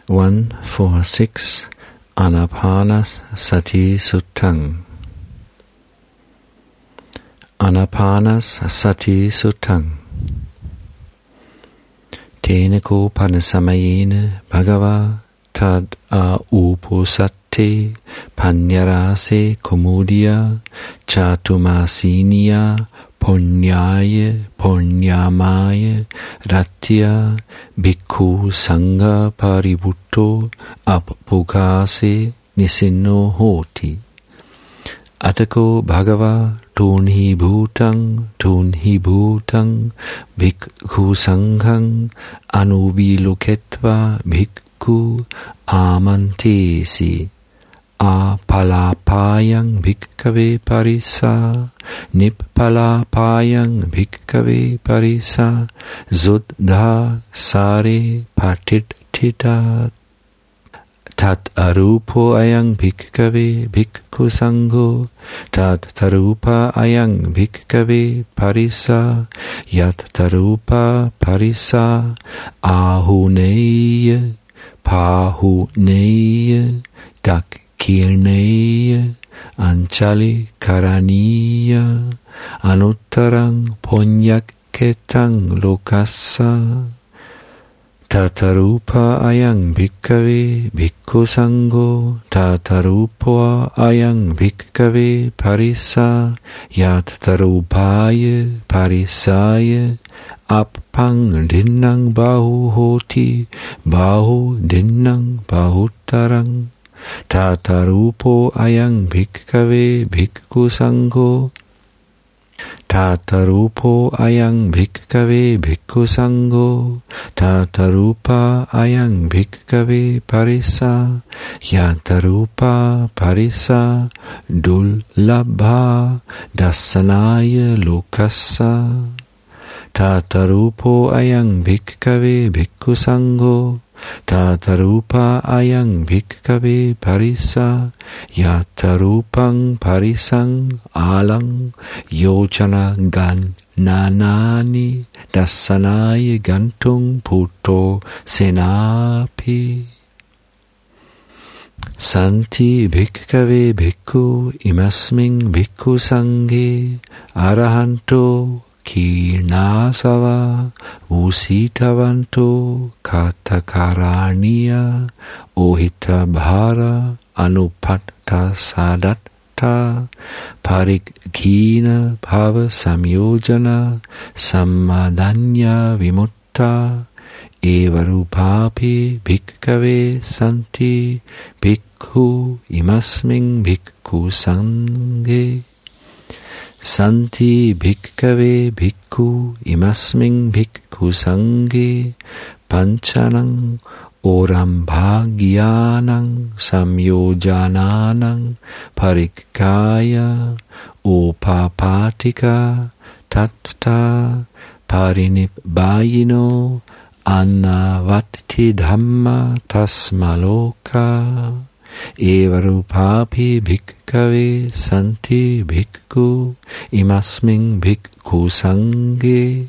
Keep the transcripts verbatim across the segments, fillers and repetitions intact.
one forty-six. Anapanasati Suttang. Anapanasati Suttang. Teneko panasamayena bhagava tad a uposate panyarase komudia chatumasinia punyaya punyamaya ratya bhikkhu sangha paribhutto appukase nisinno hoti. Atako bhagava tunhi bhutang tunhi bhutang bhikkhu sanghang anuviloketva bhikkhu amantesi apalapayang bhikkave parisa nippalapayang bhikkave parisa zuddha sare patittita tat arupo ayang bhikkave bhikkhu sangho tat tarupa ayang bhikkave parisa yat tarupa parisa ahuneya pahuneya dakkirneya anchali karaniya anuttarang punyaketang lokassa tatarupa ayang bhikkave bhikkhu sangho tatarupa ayang bhikkave parisa yat tarupaya parisaya appang dinnang bahu hoti bahu dinnang bahuttarang tatarupo ayang bhikkave bhikkhu sangho tatarupo ayang bhikkave bhikkhu sangho tatarupa ayang bhikkave parisa yatarupa parisa dullabha dasanaya lokassa tatarupo ayang bhikkave bhikkhu sangho tatarupa ayang bhikkave parisa yatarupang parisang alang yojana gan nanani dasanaya gantung puto senapi santi bhikkave bhikkhu imasming bhikkhu sanghe arahanto kirnasava usitavanto katakaraniya ohita bhara anupatta sadatta parighina bhava samyojana sammadanya vimutta evarupapi bhikkave santi bhikkhu imasming bhikkhu sanghe santi bhikkave bhikkhu imasming bhikkhu sanghe panchanang orambhagyanang samyojananang parikkaya upapatika tatta parinibbayino annavatti dhamma tasmaloka evarupapi bhikkave santi bhikkhu imasming bhikkhu sanghe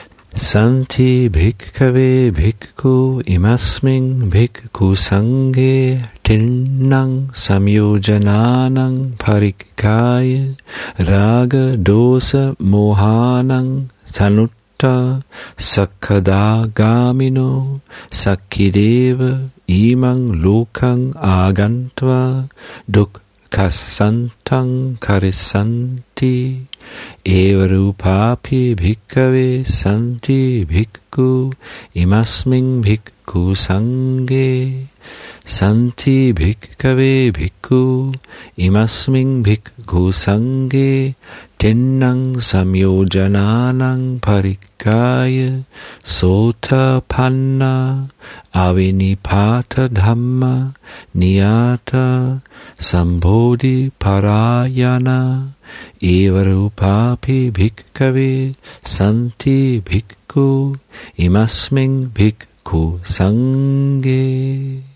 santi bhikkave bhikkhu imasming bhikkhu sanghe tinnang samyojananang parikkaya raga dosa mohanang tanutta sakkadagamino sakkideva imang lokang agantva dukkhassantang karisanti evarupapi bhikkave santi bhikkhu imasming bhikkhu sanghe santi bhikkave bhikkhu imasming bhikkhu sanghe tinnang samyojananang parikkaya sotapanna avinipata dhamma niyata sambodhi parayana evarupapi bhikkave santi bhikkhu imasming bhikkhu sanghe.